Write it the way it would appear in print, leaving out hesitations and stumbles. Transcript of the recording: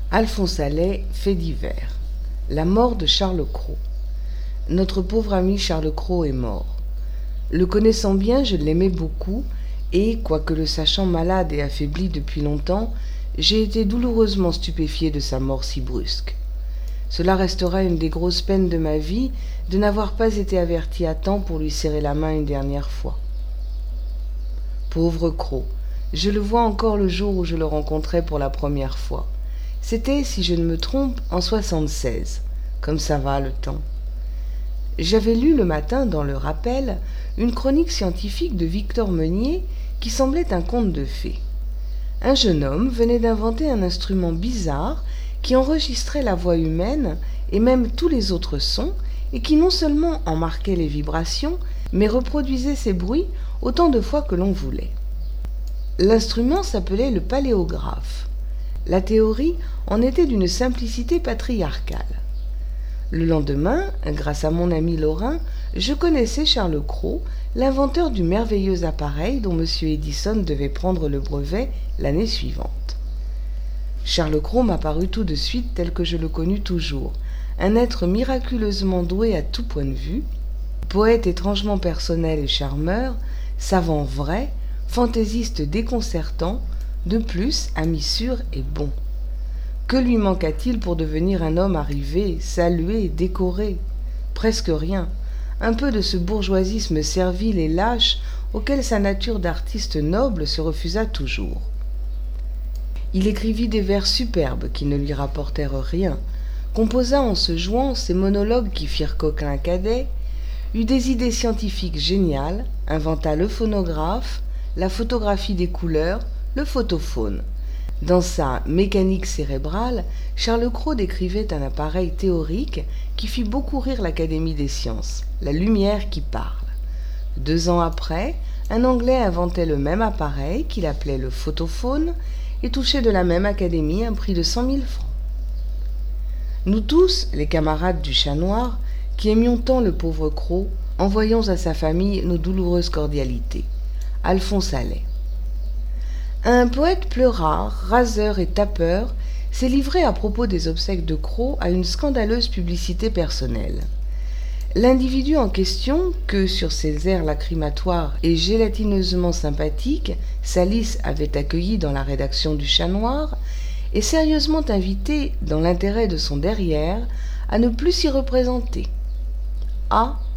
Alphonse Allais, fait divers. La mort de Charles Cros. Notre pauvre ami Charles Cros est mort. Le connaissant bien, je l'aimais beaucoup, et, quoique le sachant malade et affaibli depuis longtemps, j'ai été douloureusement stupéfié de sa mort si brusque. Cela restera une des grosses peines de ma vie de n'avoir pas été averti à temps pour lui serrer la main une dernière fois. Pauvre Cros, je le vois encore le jour où je le rencontrai pour la première fois. C'était, si je ne me trompe, en 76. Comme ça va le temps. J'avais lu le matin dans le Rappel une chronique scientifique de Victor Meunier qui semblait un conte de fées. Un jeune homme venait d'inventer un instrument bizarre qui enregistrait la voix humaine et même tous les autres sons et qui non seulement en marquait les vibrations, mais reproduisait ces bruits autant de fois que l'on voulait. L'instrument s'appelait le paléographe. La théorie en était d'une simplicité patriarcale. Le lendemain, grâce à mon ami Lorrain, je connaissais Charles Cros, l'inventeur du merveilleux appareil dont M. Edison devait prendre le brevet l'année suivante. Charles Cros m'apparut tout de suite tel que je le connus toujours, un être miraculeusement doué à tout point de vue, poète étrangement personnel et charmeur, savant vrai, fantaisiste déconcertant, de plus ami sûr et bon. Que lui manqua-t-il pour devenir un homme arrivé, salué, décoré? Presque rien. Un peu de ce bourgeoisisme servile et lâche auquel sa nature d'artiste noble se refusa toujours. Il écrivit des vers superbes qui ne lui rapportèrent rien, composa en se jouant ces monologues qui firent Coquelin cadet, eut des idées scientifiques géniales, inventa le phonographe, la photographie des couleurs, le photophone. Dans sa mécanique cérébrale, Charles Cros décrivait un appareil théorique qui fit beaucoup rire l'Académie des sciences, la lumière qui parle. 2 ans après, un Anglais inventait le même appareil qu'il appelait le photophone et touchait de la même académie un prix de 100 000 francs. Nous tous, les camarades du Chat Noir, qui aimions tant le pauvre Cros, envoyons à sa famille nos douloureuses cordialités. Alphonse Allais. Un poète pleurard, raseur et tapeur s'est livré à propos des obsèques de Cros à une scandaleuse publicité personnelle. L'individu en question, que sur ses airs lacrymatoires et gélatineusement sympathiques, Salis avait accueilli dans la rédaction du Chat Noir, est sérieusement invité, dans l'intérêt de son derrière, à ne plus s'y représenter. A.